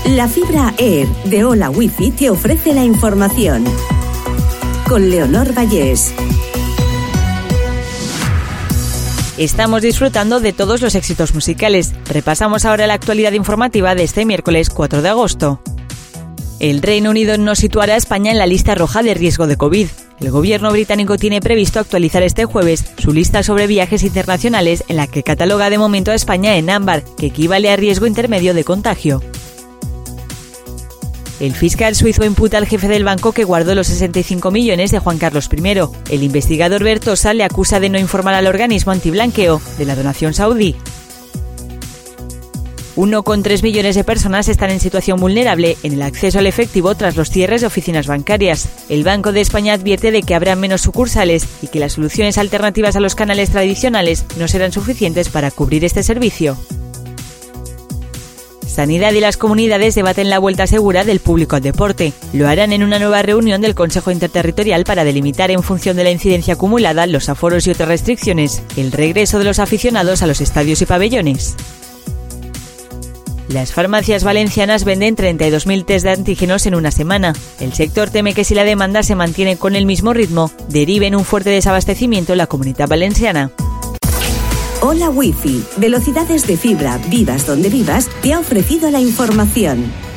La fibra Air de Hola Wifi te ofrece la información. Con Leonor Vallés. Estamos disfrutando de todos los éxitos musicales. Repasamos ahora la actualidad informativa de este miércoles 4 de agosto. El Reino Unido no situará a España en la lista roja de riesgo de COVID. El gobierno británico tiene previsto actualizar este jueves su lista sobre viajes internacionales, en la que cataloga de momento a España en ámbar, que equivale a riesgo intermedio de contagio. El fiscal suizo imputa al jefe del banco que guardó los 65 millones de Juan Carlos I. El investigador Bertosa le acusa de no informar al organismo antiblanqueo de la donación saudí. 1,3 millones de personas están en situación vulnerable en el acceso al efectivo tras los cierres de oficinas bancarias. El Banco de España advierte de que habrá menos sucursales y que las soluciones alternativas a los canales tradicionales no serán suficientes para cubrir este servicio. Sanidad y las comunidades debaten la vuelta segura del público al deporte. Lo harán en una nueva reunión del Consejo Interterritorial para delimitar en función de la incidencia acumulada, los aforos y otras restricciones, el regreso de los aficionados a los estadios y pabellones. Las farmacias valencianas venden 32.000 test de antígenos en una semana. El sector teme que si la demanda se mantiene con el mismo ritmo, derive en un fuerte desabastecimiento en la Comunidad Valenciana. Hola Wifi, velocidades de fibra, vivas donde vivas, te ha ofrecido la información.